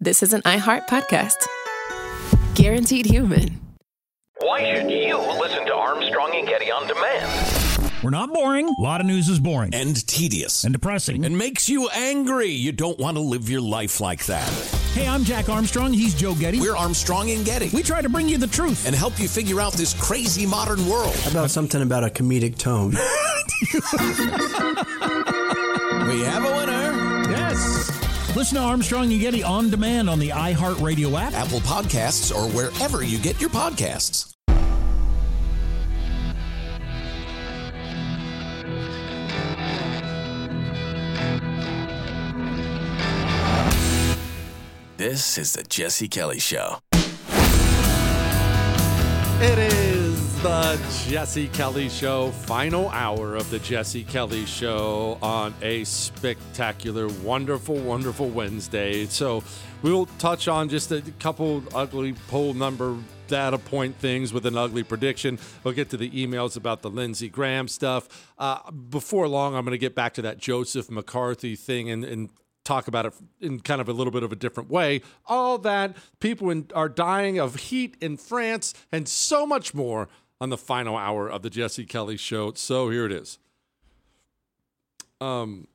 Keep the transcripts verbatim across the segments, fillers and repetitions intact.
this is an iHeart podcast. Guaranteed human. Why should you listen to Armstrong and Getty on demand? We're not boring. A lot of news is boring. And tedious. And depressing. And makes you angry. You don't want to live your life like that. Hey, I'm Jack Armstrong. He's Joe Getty. We're Armstrong and Getty. We try to bring you the truth. And help you figure out this crazy modern world. How about something about a comedic tone? We have a winner. Yes. Listen to Armstrong and Getty on demand on the iHeartRadio app, Apple Podcasts, or wherever you get your podcasts. This is the Jesse Kelly Show. It is the Jesse Kelly Show, final hour of the Jesse Kelly Show on a spectacular, wonderful, wonderful Wednesday. So we'll touch on just a couple ugly poll number data point things with an ugly prediction. We'll get to the emails about the Lindsey Graham stuff. Uh, before long, I'm going to get back to that Joseph McCarthy thing and, and talk about it in kind of a little bit of a different way. All that, people in, are dying of heat in France, and so much more on the final hour of the Jesse Kelly Show. So here it is. Um,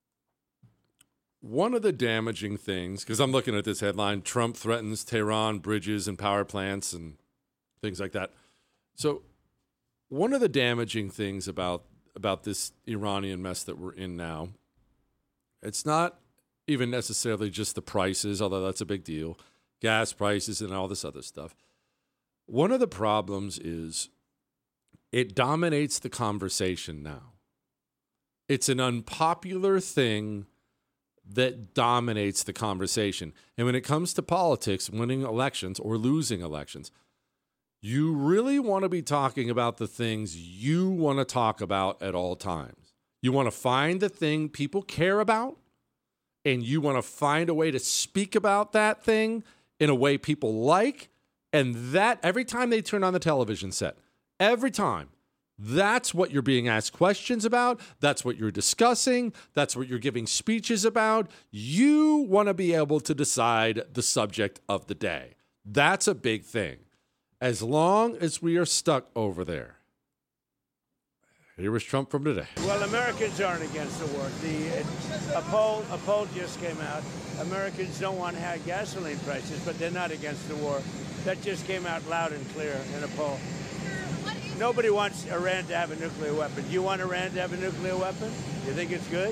one of the damaging things, because I'm looking at this headline, Trump threatens Tehran bridges and power plants and things like that. So one of the damaging things about, about this Iranian mess that we're in now, it's not even necessarily just the prices, although that's a big deal, gas prices and all this other stuff. One of the problems is it dominates the conversation now. It's an unpopular thing that dominates the conversation. And when it comes to politics, winning elections or losing elections, you really want to be talking about the things you want to talk about at all times. You want to find the thing people care about, and you want to find a way to speak about that thing in a way people like, and that every time they turn on the television set, every time, that's what you're being asked questions about, that's what you're discussing, that's what you're giving speeches about. You want to be able to decide the subject of the day. That's a big thing. As long as we are stuck over there. Here was Trump from today. Well, Americans aren't against the war. The, a, poll, a poll just came out. Americans don't want high gasoline prices, but they're not against the war. That just came out loud and clear in a poll. Nobody wants Iran to have a nuclear weapon. Do you want Iran to have a nuclear weapon? You think it's good?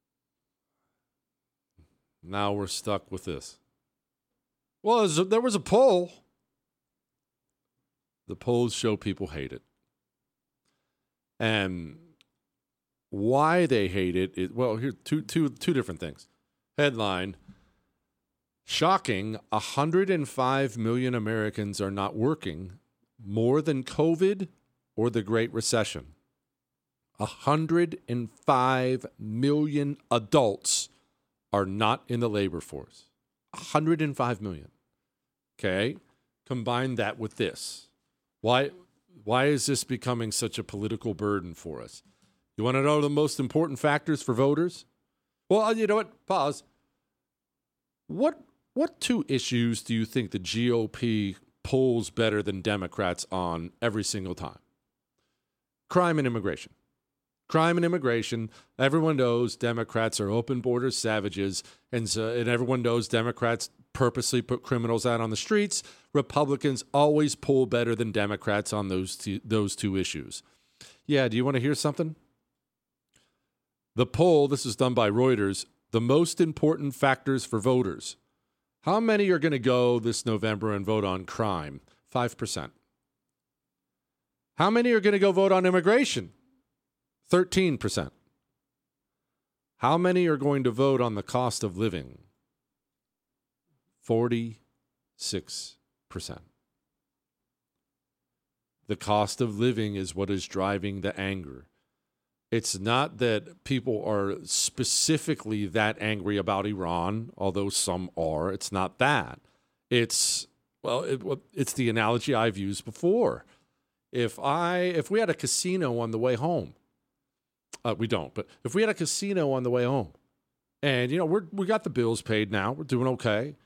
Now we're stuck with this. Well, there was a poll. The polls show people hate it. And why they hate it is, well, here two two two different things. Headline: shocking, one hundred five million Americans are not working, more than COVID or the Great Recession. one hundred five million adults are not in the labor force. one hundred five million. Okay? Combine that with this. Why Why is this becoming such a political burden for us? You want to know the most important factors for voters? Well, you know what? Pause. What what two issues do you think the G O P polls better than Democrats on every single time? Crime and immigration. Crime and immigration. Everyone knows Democrats are open border savages, and, so, and everyone knows Democrats purposely put criminals out on the streets. Republicans always poll better than Democrats on those two, those two issues. Yeah, do you want to hear something? The poll, this is done by Reuters, the most important factors for voters. How many are going to go this November and vote on crime? five percent. How many are going to go vote on immigration? thirteen percent. How many are going to vote on the cost of living? forty-six percent. The cost of living is what is driving the anger. It's not that people are specifically that angry about Iran, although some are. It's not that. It's, well, it, it's the analogy I've used before. If I, if we had a casino on the way home, uh, we don't, but if we had a casino on the way home, and, you know, we're, we got the bills paid now, we're doing okay,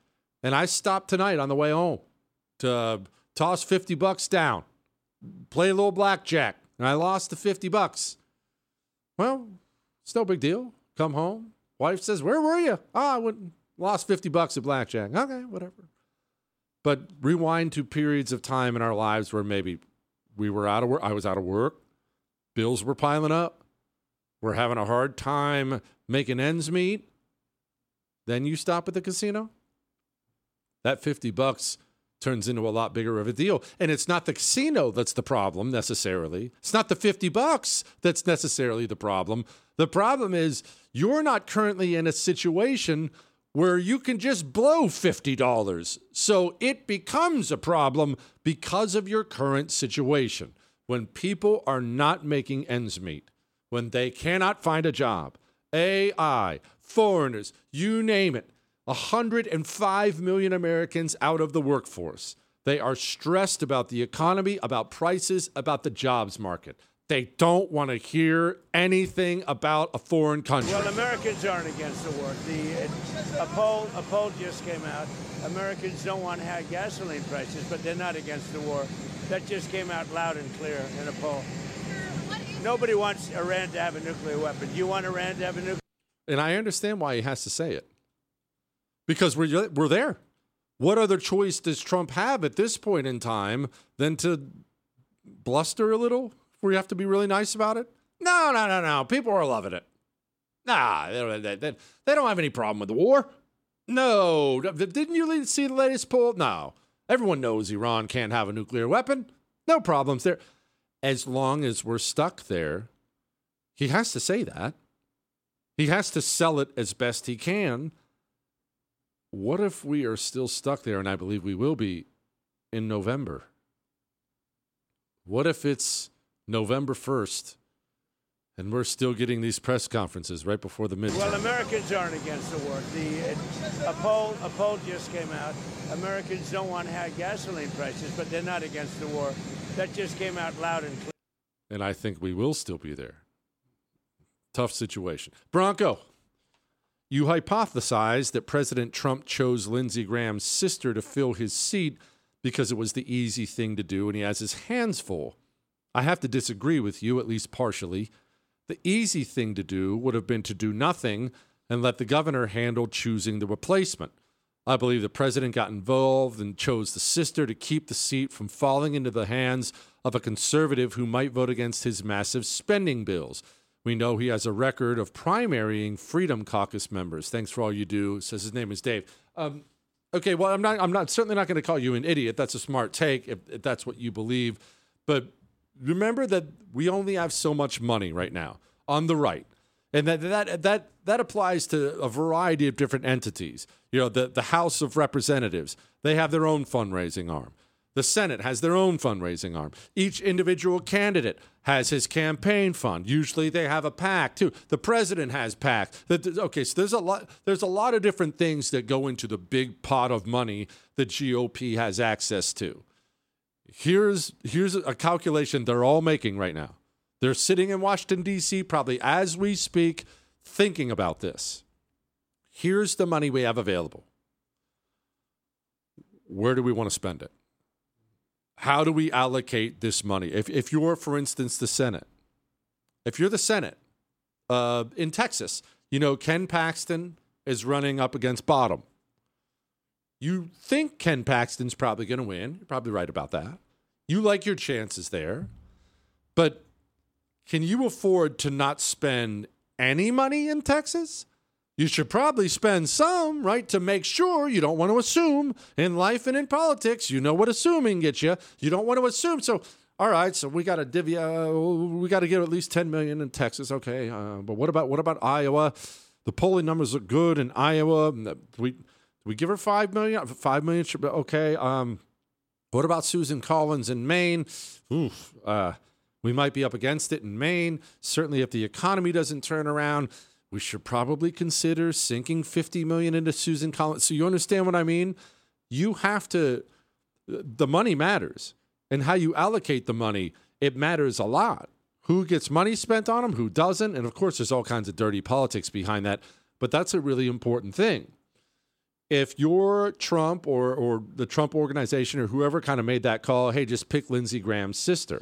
And I stopped tonight on the way home to uh, toss fifty bucks down, play a little blackjack, and I lost the fifty bucks. Well, it's no big deal. Come home. Wife says, where were you? Oh, I went, lost fifty bucks at blackjack. Okay, whatever. But rewind to periods of time in our lives where maybe we were out of work. I was out of work. Bills were piling up. We're having a hard time making ends meet. Then you stop at the casino. That fifty bucks turns into a lot bigger of a deal. And it's not the casino that's the problem necessarily. It's not the fifty bucks that's necessarily the problem. The problem is you're not currently in a situation where you can just blow fifty dollars. So it becomes a problem because of your current situation. When people are not making ends meet, when they cannot find a job, A I, foreigners, you name it, one hundred five million Americans out of the workforce. They are stressed about the economy, about prices, about the jobs market. They don't want to hear anything about a foreign country. Well, Americans aren't against the war. The, a, poll, a poll just came out. Americans don't want high gasoline prices, but they're not against the war. That just came out loud and clear in a poll. Nobody wants Iran to have a nuclear weapon. Do you want Iran to have a nuclear weapon? And I understand why he has to say it. Because we're, we're there. What other choice does Trump have at this point in time than to bluster a little? Where you have to be really nice about it? No, no, no, no. People are loving it. Nah, they, they, they, they don't have any problem with the war. No. Didn't you see the latest poll? No. Everyone knows Iran can't have a nuclear weapon. No problems there. As long as we're stuck there, he has to say that. He has to sell it as best he can. What if we are still stuck there, and I believe we will be, in November? What if it's November first, and we're still getting these press conferences right before the midterm? Well, Americans aren't against the war. The, a, poll, a poll just came out. Americans don't want high gasoline prices, but they're not against the war. That just came out loud and clear. And I think we will still be there. Tough situation. Bronco, you hypothesized that President Trump chose Lindsey Graham's sister to fill his seat because it was the easy thing to do, and he has his hands full. I have to disagree with you, at least partially. The easy thing to do would have been to do nothing and let the governor handle choosing the replacement. I believe the president got involved and chose the sister to keep the seat from falling into the hands of a conservative who might vote against his massive spending bills. We know he has a record of primarying Freedom Caucus members. Thanks for all you do. Says his name is Dave. Um, okay, well, I'm not. I'm not certainly not going to call you an idiot. That's a smart take if, if that's what you believe. But remember that we only have so much money right now on the right, and that that that that applies to a variety of different entities. You know, the the House of Representatives, they have their own fundraising arm. The Senate has their own fundraising arm. Each individual candidate has his campaign fund. Usually they have a PAC too. The president has PAC. Okay, so there's a lot there's a lot of different things that go into the big pot of money the G O P has access to. Here's here's a calculation they're all making right now. They're sitting in Washington, D C, probably as we speak, thinking about this. Here's the money we have available. Where do we want to spend it? How do we allocate this money? If if you're, for instance, the Senate, if you're the Senate uh, in Texas, you know, Ken Paxton is running up against Bottom. You think Ken Paxton's probably going to win. You're probably right about that. You like your chances there. But can you afford to not spend any money in Texas? You should probably spend some, right, to make sure. You don't want to assume in life and in politics. You know what assuming gets you. You don't want to assume. So, all right, so we got to divvy. Uh, we got to get at least ten million in Texas. Okay, uh, but what about what about Iowa? The polling numbers look good in Iowa. We we give her five million. Five million should be okay. Um, what about Susan Collins in Maine? Oof, uh, we might be up against it in Maine. Certainly, if the economy doesn't turn around, we should probably consider sinking fifty million dollars into Susan Collins. So you understand what I mean? You have to, the money matters. And how you allocate the money, it matters a lot. Who gets money spent on them, who doesn't. And of course, there's all kinds of dirty politics behind that. But that's a really important thing. if you're Trump or or the Trump organization or whoever kind of made that call, hey, just pick Lindsey Graham's sister.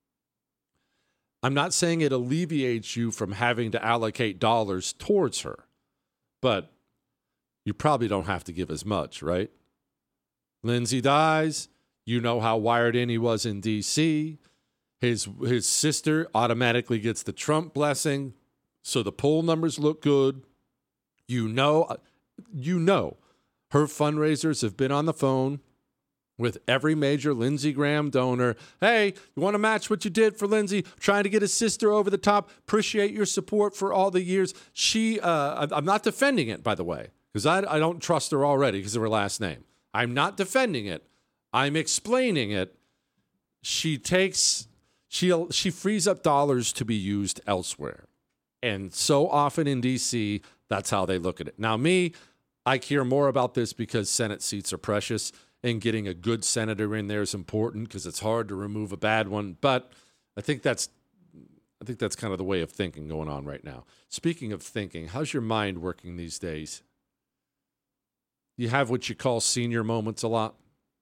I'm not saying it alleviates you from having to allocate dollars towards her, but you probably don't have to give as much, right? Lindsey dies. You know how wired in he was in D C. His his sister automatically gets the Trump blessing, so the poll numbers look good. You know, you know, her fundraisers have been on the phone with every major Lindsey Graham donor. Hey, you want to match what you did for Lindsey? Trying to get his sister over the top. Appreciate your support for all the years. She, uh, I'm not defending it, by the way, because I, I don't trust her already because of her last name. I'm not defending it. I'm explaining it. She takes, she she frees up dollars to be used elsewhere. And so often in D C, that's how they look at it. Now, me, I care more about this because Senate seats are precious. And getting a good senator in there is important because it's hard to remove a bad one. But I think that's I think that's kind of the way of thinking going on right now. Speaking of thinking, how's your mind working these days? You have what you call senior moments a lot.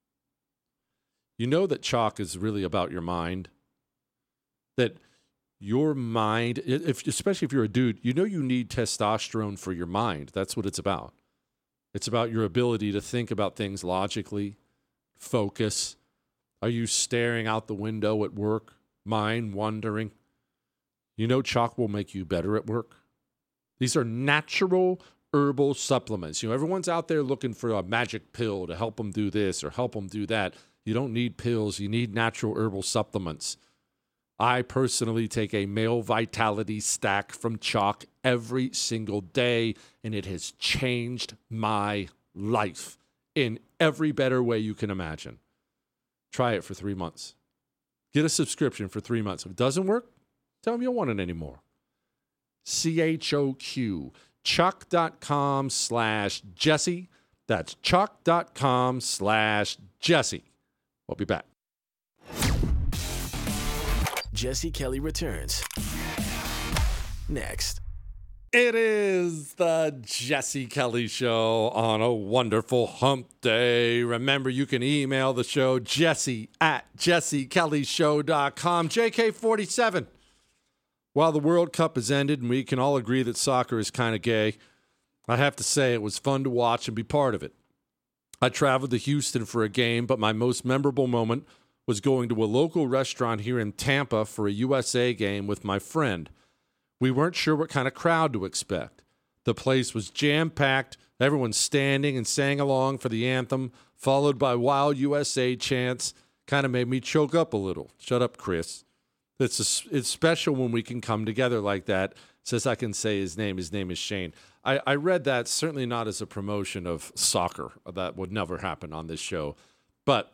You know that chalk is really about your mind. That your mind, if, especially if you're a dude, you know you need testosterone for your mind. That's what it's about. It's about your ability to think about things logically, focus. Are you staring out the window at work, mind wandering? You know chalk will make you better at work. These are natural herbal supplements. You know, everyone's out there looking for a magic pill to help them do this or help them do that. You don't need pills. You need natural herbal supplements. I personally take a male vitality stack from Chalk every single day, and it has changed my life in every better way you can imagine. Try it for three months. Get a subscription for three months. If it doesn't work, tell them you don't want it anymore. C H O Q, chalk.com slash Jesse. That's chalk.com slash Jesse. We'll be back. Jesse Kelly returns next. It is the Jesse Kelly Show on a wonderful hump day. Remember, you can email the show, jesse at jesse kelly show dot com. J K forty-seven. While the World Cup has ended and we can all agree that soccer is kind of gay, I have to say it was fun to watch and be part of it. I traveled to Houston for a game, but my most memorable moment was going to a local restaurant here in Tampa for a U S A game with my friend. We weren't sure what kind of crowd to expect. The place was jam-packed, everyone standing and sang along for the anthem, followed by wild U S A chants. Kind of made me choke up a little. Shut up, Chris. It's a, it's special when we can come together like that. Says I can say his name. His name is Shane. I, I read that, certainly not as a promotion of soccer. That would never happen on this show. But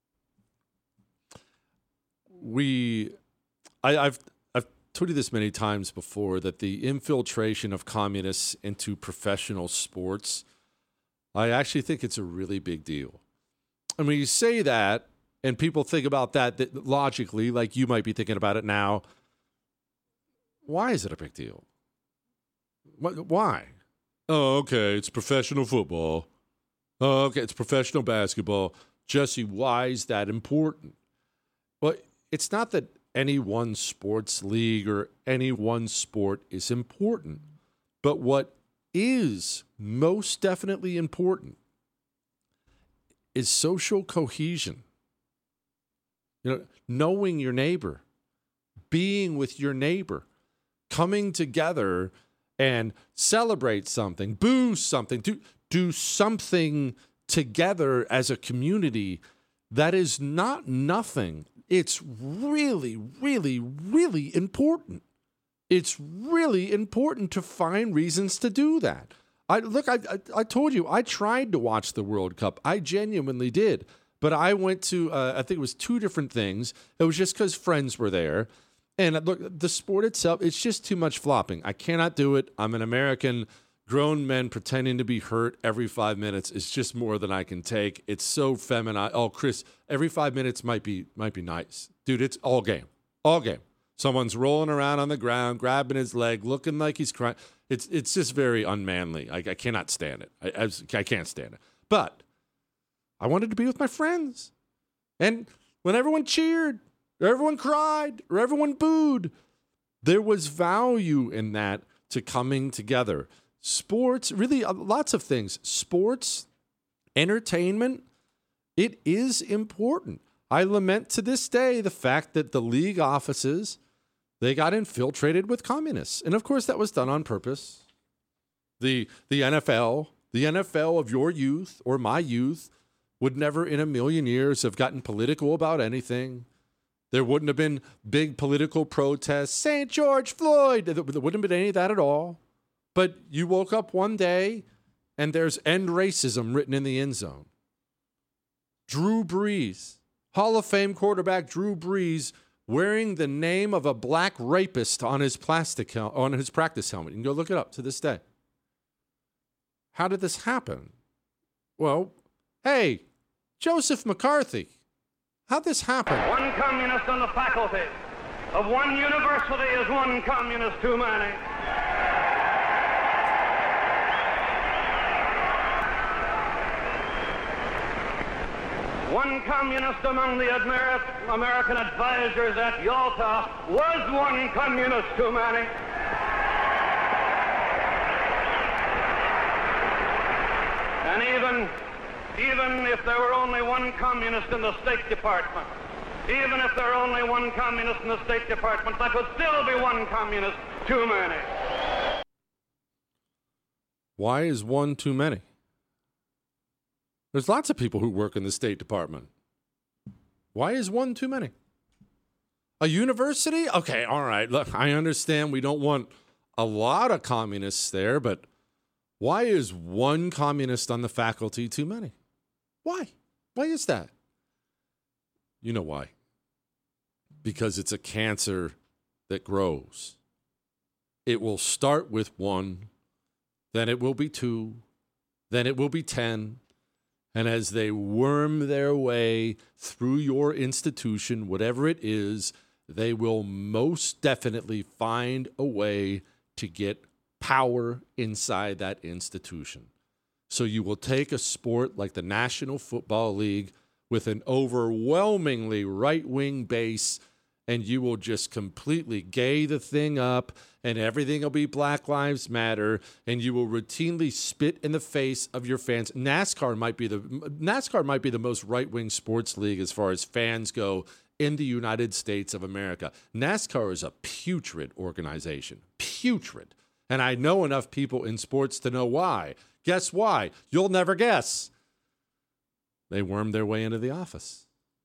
we, I, I've I've told you this many times before, that the infiltration of communists into professional sports, I actually think it's a really big deal. And when you say that, and people think about that, that logically, like you might be thinking about it now, why is it a big deal? What, why? Oh, okay, it's professional football. Oh, okay, it's professional basketball. Jesse, why is that important? Well, it's not that any one sports league or any one sport is important, but what is most definitely important is social cohesion. You know, knowing your neighbor, being with your neighbor, coming together and celebrate something, boo something, do, do something together as a community. That is not nothing. It's really, really, really important. It's really important to find reasons to do that. I look, I, I, I told you, I tried to watch the World Cup. I genuinely did. But I went to, uh, I think it was two different things. It was just because friends were there. And look, the sport itself, it's just too much flopping. I cannot do it. I'm an American. Grown men pretending to be hurt every five minutes is just more than I can take. It's so feminine. Oh, Chris, every five minutes might be might be nice. Dude, it's all game. All game. Someone's rolling around on the ground, grabbing his leg, looking like he's crying. It's it's just very unmanly. I, I cannot stand it. I, I, I can't stand it. But I wanted to be with my friends. And when everyone cheered, or everyone cried, or everyone booed, there was value in that to coming together. Sports, really uh, lots of things. Sports, entertainment, it is important. I lament to this day the fact that the league offices, they got infiltrated with communists. And of course, that was done on purpose. The, the N F L, the N F L of your youth or my youth would never in a million years have gotten political about anything. There wouldn't have been big political protests, Saint George Floyd. There wouldn't have been any of that at all. But you woke up one day and there's end racism written in the end zone. Drew Brees, Hall of Fame quarterback Drew Brees, wearing the name of a black rapist on his plastic hel- on his practice helmet. You can go look it up to this day. How did this happen? Well, hey, Joseph McCarthy, how'd this happen? One communist on the faculty of one university is one communist too many. One communist among the Amer- American advisors at Yalta was one communist too many. And even, even if there were only one communist in the State Department, even if there were only one communist in the State Department, that would still be one communist too many. Why is one too many? There's lots of people who work in the State Department. Why is one too many? A university? Okay, all right. Look, I understand we don't want a lot of communists there, but why is one communist on the faculty too many? Why? Why is that? You know why. Because it's a cancer that grows. It will start with one, then it will be two, then it will be ten. And as they worm their way through your institution, whatever it is, they will most definitely find a way to get power inside that institution. So you will take a sport like the National Football League with an overwhelmingly right-wing base, and you will just completely gay the thing up, and everything will be Black Lives Matter, and you will routinely spit in the face of your fans. NASCAR might be the NASCAR might be the most right-wing sports league as far as fans go in the United States of America. NASCAR is a putrid organization, putrid. And I know enough people in sports to know why. Guess why? You'll never guess. They wormed their way into the office.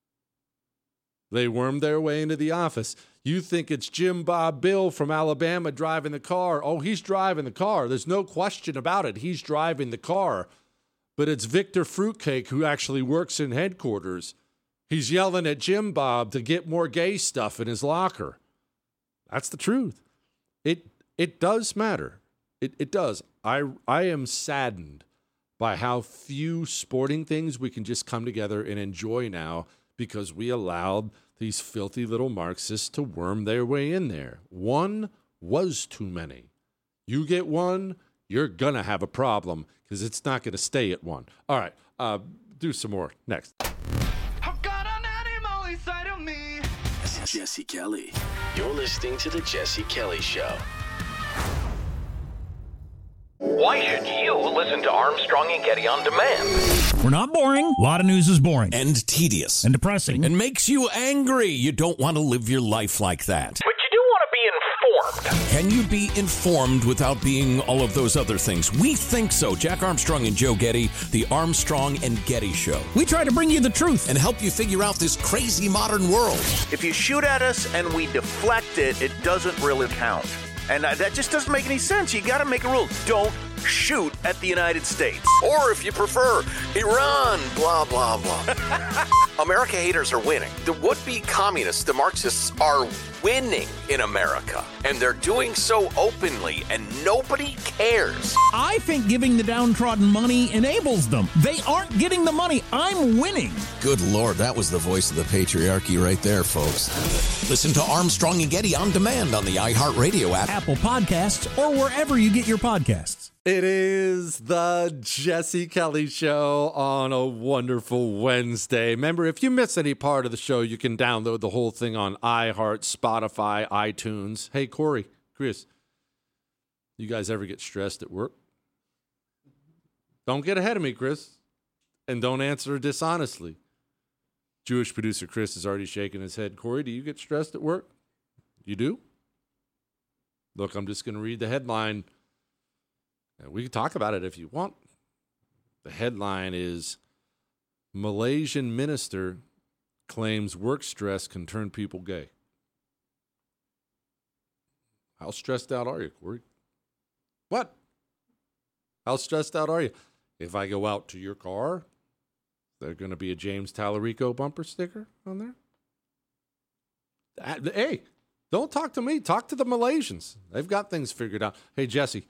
They wormed their way into the office. You think it's Jim Bob Bill from Alabama driving the car. Oh, he's driving the car. There's no question about it. He's driving the car. But it's Victor Fruitcake who actually works in headquarters. He's yelling at Jim Bob to get more gay stuff in his locker. That's the truth. It it does matter. It it does. I I am saddened by how few sporting things we can just come together and enjoy now because we allowed these filthy little Marxists to worm their way in there. One was too many. You get one, you're going to have a problem because it's not going to stay at one. All right, uh, do some more next. I've got an animal inside of me. Jesse Kelly. You're listening to The Jesse Kelly Show. Why should you listen to Armstrong and Getty on demand? We're not boring. A lot of news is boring. And tedious. And depressing. And makes you angry. You don't want to live your life like that. But you do want to be informed. Can you be informed without being all of those other things? We think so. Jack Armstrong and Joe Getty, the Armstrong and Getty Show. We try to bring you the truth. And help you figure out this crazy modern world. If you shoot at us and we deflect it, it doesn't really count. And that just doesn't make any sense. You got to make a rule. Don't shoot at the United States. Or if you prefer, Iran, blah, blah, blah. America haters are winning. The would-be communists, the Marxists, are winning in America. And they're doing so openly, and nobody cares. I think giving the downtrodden money enables them. They aren't getting the money. I'm winning. Good Lord, that was the voice of the patriarchy right there, folks. Listen to Armstrong and Getty on demand on the iHeartRadio app, Apple Podcasts, or wherever you get your podcasts. It is the Jesse Kelly Show on a wonderful Wednesday. Remember, if you miss any part of the show, you can download the whole thing on iHeart, Spotify, iTunes. Hey, Corey, Chris, you guys ever get stressed at work? Don't get ahead of me, Chris, and don't answer dishonestly. Jewish producer Chris is already shaking his head. Corey, do you get stressed at work? You do? Look, I'm just going to read the headline. We can talk about it if you want. The headline is Malaysian minister claims work stress can turn people gay. How stressed out are you, Corey? What? How stressed out are you? If I go out to your car, is there going to be a James Tallarico bumper sticker on there? Hey, don't talk to me. Talk to the Malaysians. They've got things figured out. Hey, Jesse.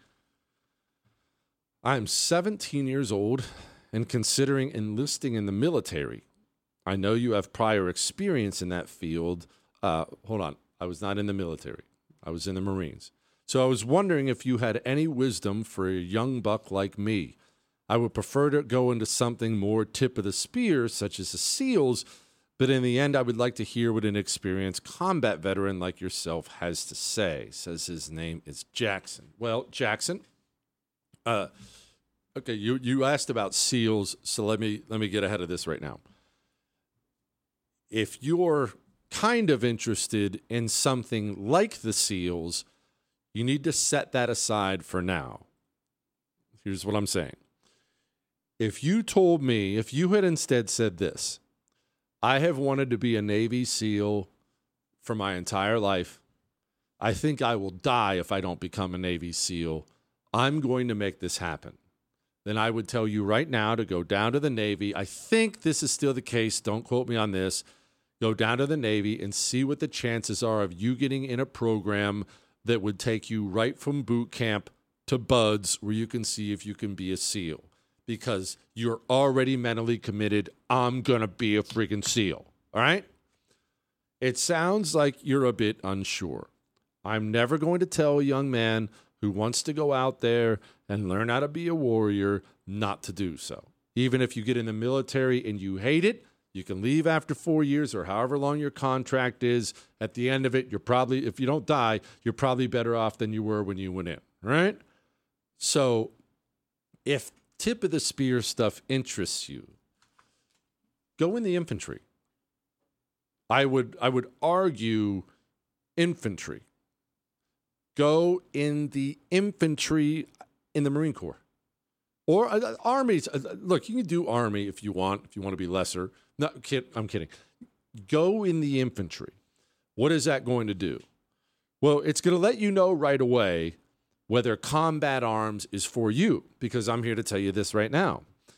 I'm seventeen years old and considering enlisting in the military. I know you have prior experience in that field. Uh, hold on. I was not in the military. I was in the Marines. So I was wondering if you had any wisdom for a young buck like me. I would prefer to go into something more tip of the spear, such as the SEALs, but in the end, I would like to hear what an experienced combat veteran like yourself has to say. Says his name is Jackson. Well, Jackson, uh, okay, you, you asked about SEALs, so let me let me get ahead of this right now. If you're kind of interested in something like the SEALs, you need to set that aside for now. Here's what I'm saying. If you told me, if you had instead said this, I have wanted to be a Navy SEAL for my entire life. I think I will die if I don't become a Navy SEAL. I'm going to make this happen. Then I would tell you right now to go down to the Navy. I think this is still the case. Don't quote me on this. Go down to the Navy and see what the chances are of you getting in a program that would take you right from boot camp to BUD/S, where you can see if you can be a SEAL. Because you're already mentally committed. I'm going to be a freaking SEAL. All right? It sounds like you're a bit unsure. I'm never going to tell a young man who wants to go out there and learn how to be a warrior not to do so. Even if you get in the military and you hate it, you can leave after four years or however long your contract is. At the end of it, you're probably, if you don't die, you're probably better off than you were when you went in, right? So if tip of the spear stuff interests you, go in the infantry. I would I would argue infantry. Go in the infantry in the Marine Corps. Or uh, armies. Uh, look, you can do army if you want, if you want to be lesser. No, kid, I'm kidding. Go in the infantry. What is that going to do? Well, it's going to let you know right away whether combat arms is for you, because I'm here to tell you this right now.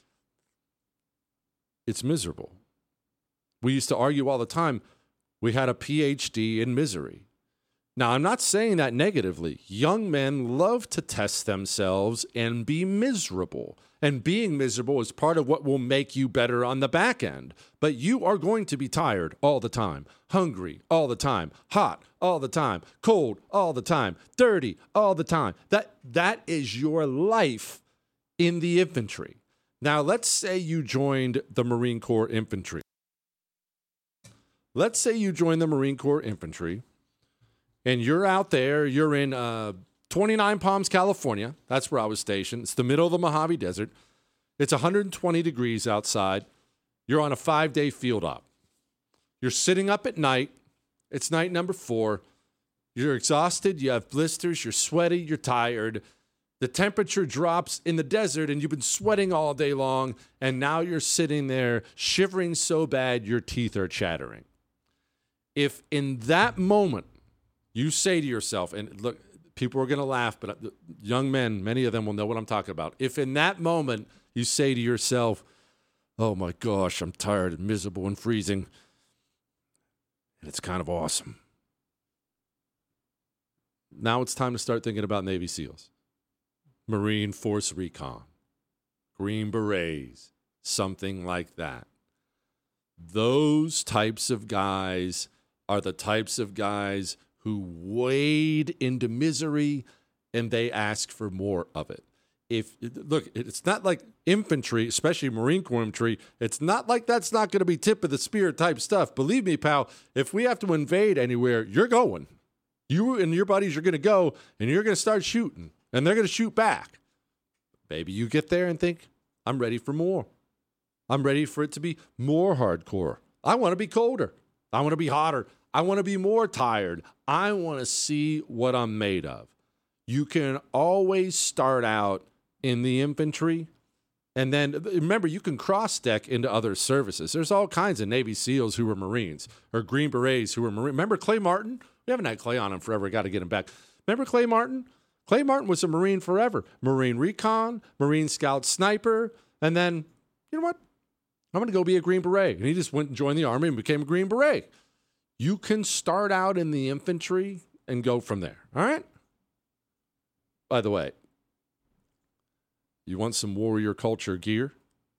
It's miserable. We used to argue all the time. We had a P H D in misery. Now, I'm not saying that negatively. Young men love to test themselves and be miserable. And being miserable is part of what will make you better on the back end. But you are going to be tired all the time, hungry all the time, hot all the time, cold all the time, dirty all the time. That, that is your life in the infantry. Now, let's say you joined the Marine Corps Infantry. Let's say you joined the Marine Corps Infantry. And you're out there, you're in uh, twenty-nine Palms, California. That's where I was stationed. It's the middle of the Mojave Desert. It's one hundred twenty degrees outside. You're on a five-day field op. You're sitting up at night. It's night number four. You're exhausted. You have blisters. You're sweaty. You're tired. The temperature drops in the desert, and you've been sweating all day long, and now you're sitting there shivering so bad your teeth are chattering. If in that moment, you say to yourself, and look, people are going to laugh, but young men, many of them will know what I'm talking about. If in that moment you say to yourself, oh my gosh, I'm tired and miserable and freezing, and it's kind of awesome. Now it's time to start thinking about Navy SEALs, Marine Force Recon, Green Berets, something like that. Those types of guys are the types of guys who wade into misery and they ask for more of it. If look, it's not like infantry, especially Marine Corps infantry, it's not like that's not going to be tip of the spear type stuff. Believe me, pal, if we have to invade anywhere, you're going. You and your buddies are going to go, and you're going to start shooting, and they're going to shoot back. Maybe you get there and think, I'm ready for more. I'm ready for it to be more hardcore. I want to be colder. I want to be hotter. I want to be more tired. I want to see what I'm made of. You can always start out in the infantry, and then remember, you can cross-deck into other services. There's all kinds of Navy SEALs who were Marines, or Green Berets who were Marines. Remember Clay Martin? We haven't had Clay on him forever. Got to get him back. Remember Clay Martin? Clay Martin was a Marine forever. Marine Recon, Marine Scout Sniper, and then, you know what? I'm going to go be a Green Beret. And he just went and joined the Army and became a Green Beret. You can start out in the infantry and go from there. All right? By the way, you want some warrior culture gear?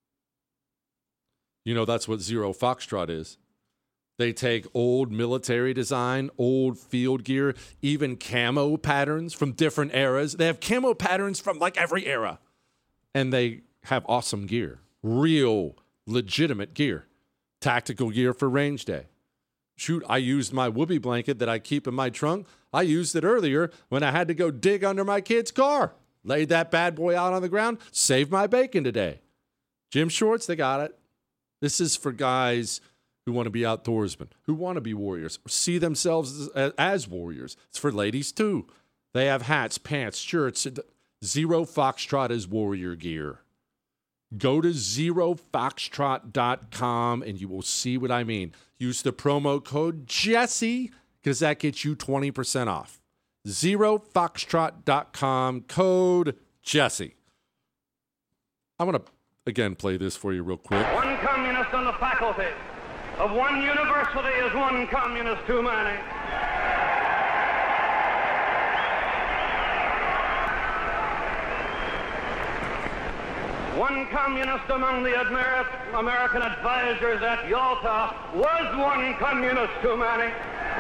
You know that's what Zero Foxtrot is. They take old military design, old field gear, even camo patterns from different eras. They have camo patterns from like every era. And they have awesome gear. Real, legitimate gear. Tactical gear for range day. Shoot, I used my whoopee blanket that I keep in my trunk. I used it earlier when I had to go dig under my kid's car. Laid that bad boy out on the ground. Saved my bacon today. Gym shorts, they got it. This is for guys who want to be outdoorsmen, who want to be warriors, see themselves as, as warriors. It's for ladies, too. They have hats, pants, shirts. Zero Foxtrot is warrior gear. Go to zero foxtrot dot com and you will see what I mean. Use the promo code Jesse because that gets you twenty percent off. zero foxtrot dot com, code Jesse. I'm going to, again, play this for you real quick. One communist on the faculty of one university is one communist too many. One communist among the Amer- American advisors at Yalta was one communist too many.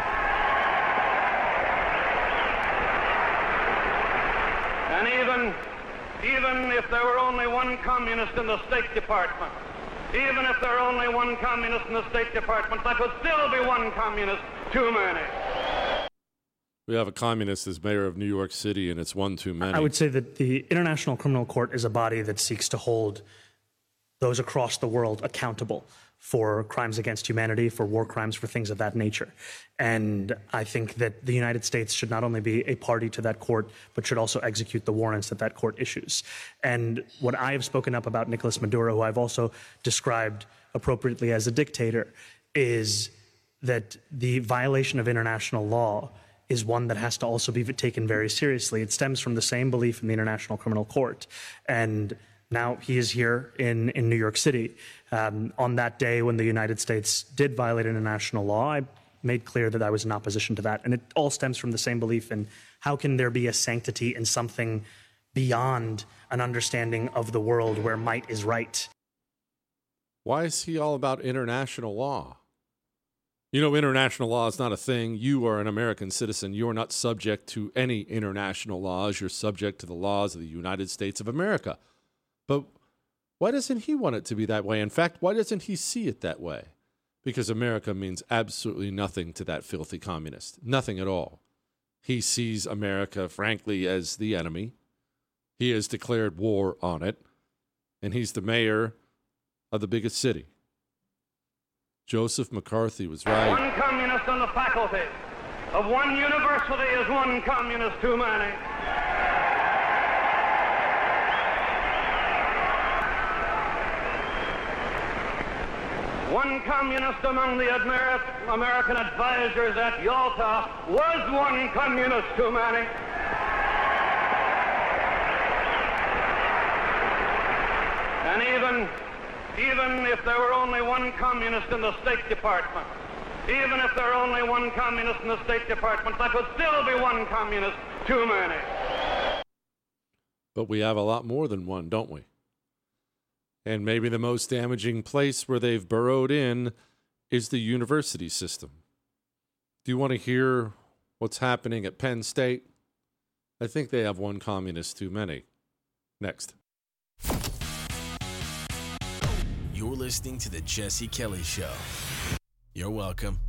And even, even if there were only one communist in the State Department, even if there were only one communist in the State Department, that would still be one communist too many. We have a communist as mayor of New York City, and it's one too many. I would say that the International Criminal Court is a body that seeks to hold those across the world accountable for crimes against humanity, for war crimes, for things of that nature. And I think that the United States should not only be a party to that court, but should also execute the warrants that that court issues. And what I have spoken up about Nicolas Maduro, who I've also described appropriately as a dictator, is that the violation of international law is one that has to also be taken very seriously. It stems from the same belief in the International Criminal Court. And now he is here in, in New York City. Um, on that day when the United States did violate international law, I made clear that I was in opposition to that. And it all stems from the same belief in how can there be a sanctity in something beyond an understanding of the world where might is right. Why is he all about international law? You know, international law is not a thing. You are an American citizen. You are not subject to any international laws. You're subject to the laws of the United States of America. But why doesn't he want it to be that way? In fact, why doesn't he see it that way? Because America means absolutely nothing to that filthy communist. Nothing at all. He sees America, frankly, as the enemy. He has declared war on it. And he's the mayor of the biggest city. Joseph McCarthy was right. One communist on the faculty of one university is one communist too many. One communist among the Amer- American advisors at Yalta was one communist too many. even, even if there were only one communist in the State Department, even if there were only one communist in the State Department, that would still be one communist too many. But we have a lot more than one, don't we? And maybe the most damaging place where they've burrowed in is the university system. Do you want to hear what's happening at Penn State? I think they have one communist too many. Next. You're listening to The Jesse Kelly Show. You're welcome.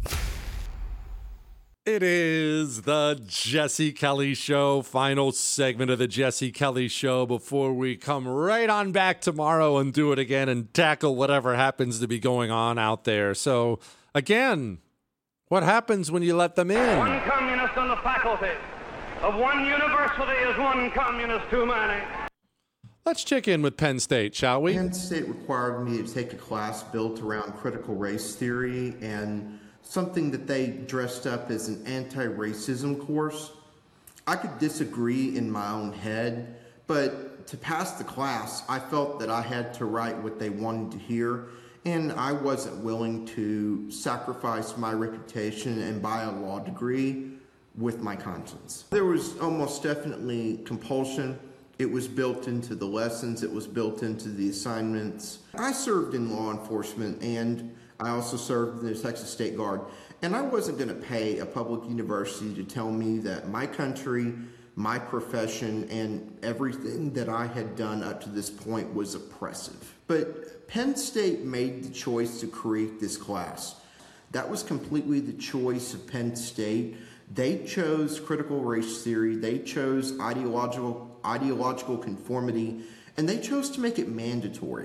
It is the Jesse Kelly Show, final segment of the Jesse Kelly Show before we come right on back tomorrow and do it again and tackle whatever happens to be going on out there. So, again, what happens when you let them in? One communist on the faculty of one university is one communist too many. Let's check in with Penn State, shall we? Penn State required me to take a class built around critical race theory and something that they dressed up as an anti-racism course. I could disagree in my own head, but to pass the class, I felt that I had to write what they wanted to hear, and I wasn't willing to sacrifice my reputation and buy a law degree with my conscience. There was almost definitely compulsion. It was built into the lessons. It was built into the assignments. I served in law enforcement, and I also served in the Texas State Guard. And I wasn't going to pay a public university to tell me that my country, my profession, and everything that I had done up to this point was oppressive. But Penn State made the choice to create this class. That was completely the choice of Penn State. They chose critical race theory. They chose ideological ideological conformity, and they chose to make it mandatory.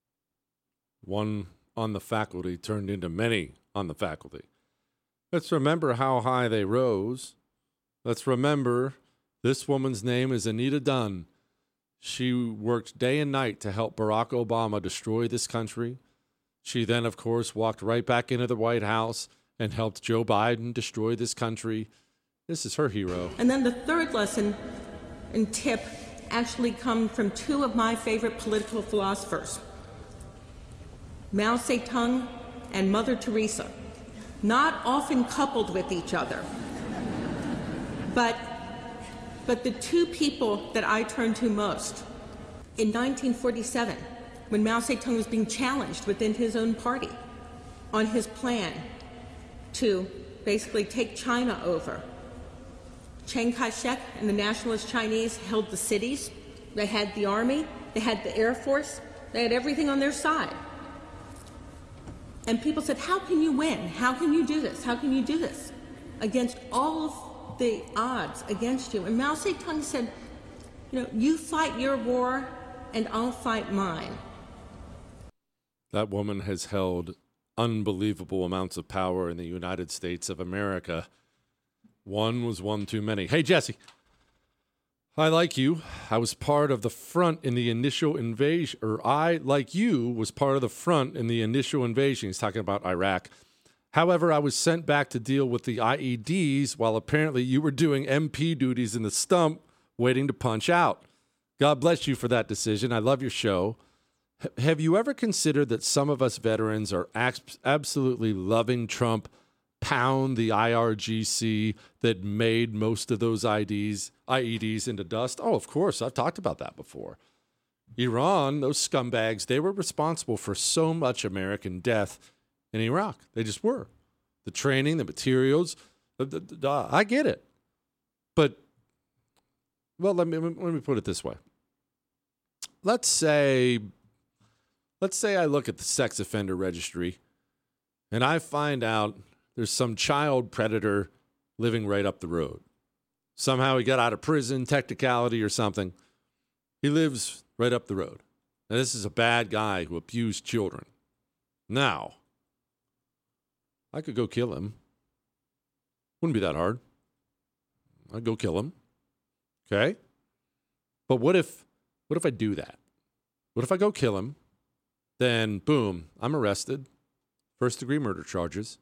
One on the faculty turned into many on the faculty. Let's remember how high they rose. Let's remember this woman's name is Anita Dunn. She worked day and night to help Barack Obama destroy this country. She then, of course, walked right back into the White House and helped Joe Biden destroy this country. This is her hero. And then the third lesson and tip actually come from two of my favorite political philosophers, Mao Zedong and Mother Teresa, not often coupled with each other. But, but the two people that I turn to most, in nineteen forty-seven, when Mao Zedong was being challenged within his own party on his plan to basically take China over, Chiang Kai-shek and the nationalist Chinese held the cities. They had the army. They had the Air Force. They had everything on their side. And people said, how can you win? How can you do this? How can you do this against all of the odds against you? And Mao Zedong said, you know, you fight your war and I'll fight mine. That woman has held unbelievable amounts of power in the United States of America. One was one too many. Hey, Jesse, I, like you, I was part of the front in the initial invasion, or I, like you, was part of the front in the initial invasion. He's talking about Iraq. However, I was sent back to deal with the I E Ds while apparently you were doing M P duties in the stump waiting to punch out. God bless you for that decision. I love your show. H- have you ever considered that some of us veterans are abs- absolutely loving Trump pound the I R G C that made most of those I Ds, I E Ds into dust? Oh, of course. I've talked about that before. Iran, those scumbags, they were responsible for so much American death in Iraq. They just were. The training, the materials, the, the, the, uh, I get it. But, well, let me, let me put it this way. Let's say, let's say I look at the sex offender registry and I find out there's some child predator living right up the road. Somehow he got out of prison, technicality or something. He lives right up the road. Now, this is a bad guy who abused children. Now, I could go kill him. Wouldn't be that hard. I'd go kill him. Okay? But what if, what if I do that? What if I go kill him? Then, boom, I'm arrested. First degree murder charges.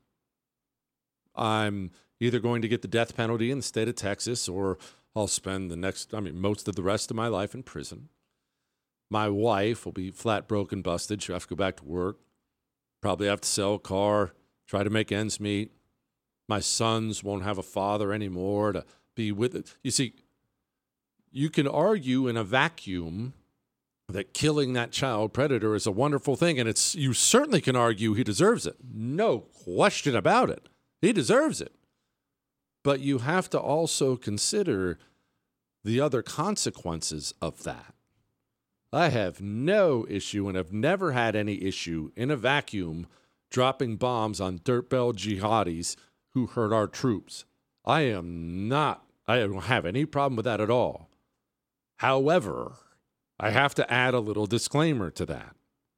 I'm either going to get the death penalty in the state of Texas or I'll spend the next, I mean, most of the rest of my life in prison. My wife will be flat broke and busted. She'll have to go back to work. Probably have to sell a car, try to make ends meet. My sons won't have a father anymore to be with it. You see, you can argue in a vacuum that killing that child predator is a wonderful thing, and it's you certainly can argue he deserves it. No question about it. He deserves it. But you have to also consider the other consequences of that. I have no issue and have never had any issue in a vacuum dropping bombs on dirtbell jihadis who hurt our troops. I am not, I don't have any problem with that at all. However, I have to add a little disclaimer to that.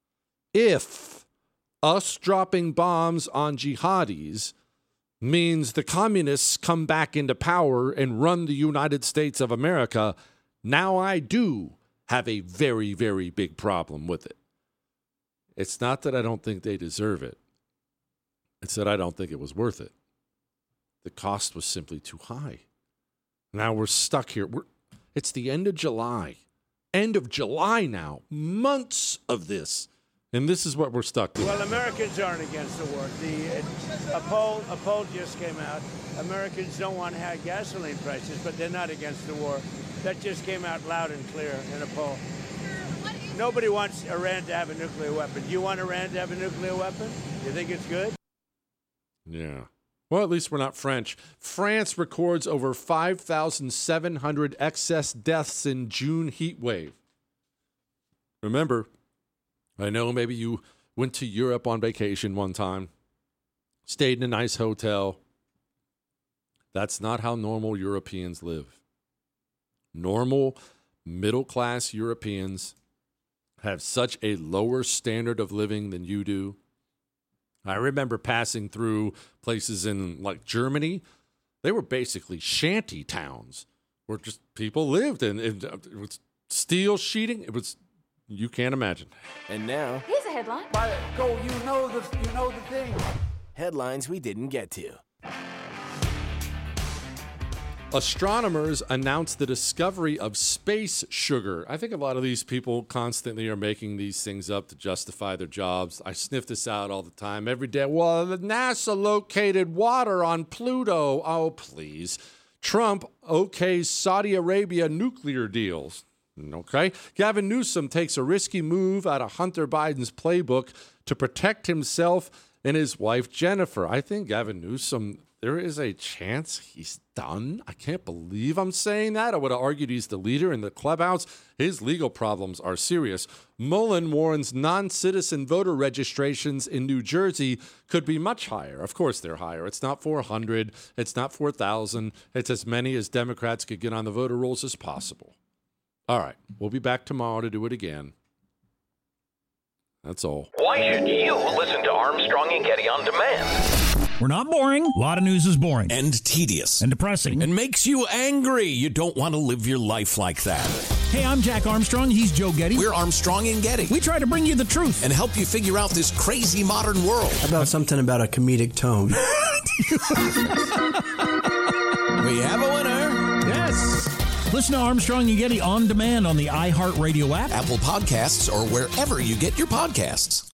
If us dropping bombs on jihadis means the communists come back into power and run the United States of America, now I do have a very, very big problem with it. It's not that I don't think they deserve it. It's that I don't think it was worth it. The cost was simply too high. Now we're stuck here. We're, it's the end of July. End of July now. Months of this. And this is what we're stuck with. Well, Americans aren't against the war. The uh, a poll a poll just came out. Americans don't want high gasoline prices, but they're not against the war. That just came out loud and clear in a poll. Nobody wants Iran to have a nuclear weapon. Do you want Iran to have a nuclear weapon? You think it's good? Yeah. Well, at least we're not French. France records over five thousand seven hundred excess deaths in June heat wave. Remember, I know maybe you went to Europe on vacation one time, stayed in a nice hotel. That's not how normal Europeans live. Normal, middle-class Europeans have such a lower standard of living than you do. I remember passing through places in like Germany. They were basically shanty towns where just people lived, and it, it was steel sheeting. It was, you can't imagine. And now, here's a headline. By go, you know the you know the thing. Headlines we didn't get to. Astronomers announced the discovery of space sugar. I think a lot of these people constantly are making these things up to justify their jobs. I sniff this out all the time, every day. Well, the NASA located water on Pluto. Oh, please. Trump okays Saudi Arabia nuclear deals. Okay. Gavin Newsom takes a risky move out of Hunter Biden's playbook to protect himself and his wife, Jennifer. I think Gavin Newsom, there is a chance he's done. I can't believe I'm saying that. I would have argued he's the leader in the clubhouse. His legal problems are serious. Mullen warns non-citizen voter registrations in New Jersey could be much higher. Of course they're higher. It's not four hundred. It's not four thousand. It's as many as Democrats could get on the voter rolls as possible. All right. We'll be back tomorrow to do it again. That's all. Why should you listen to Armstrong and Getty on demand? We're not boring. A lot of news is boring. And tedious. And depressing. And makes you angry. You don't want to live your life like that. Hey, I'm Jack Armstrong. He's Joe Getty. We're Armstrong and Getty. We try to bring you the truth. And help you figure out this crazy modern world. How about something about a comedic tone? We have a winner. Yes. Listen to Armstrong and Getty on demand on the iHeartRadio app, Apple Podcasts, or wherever you get your podcasts.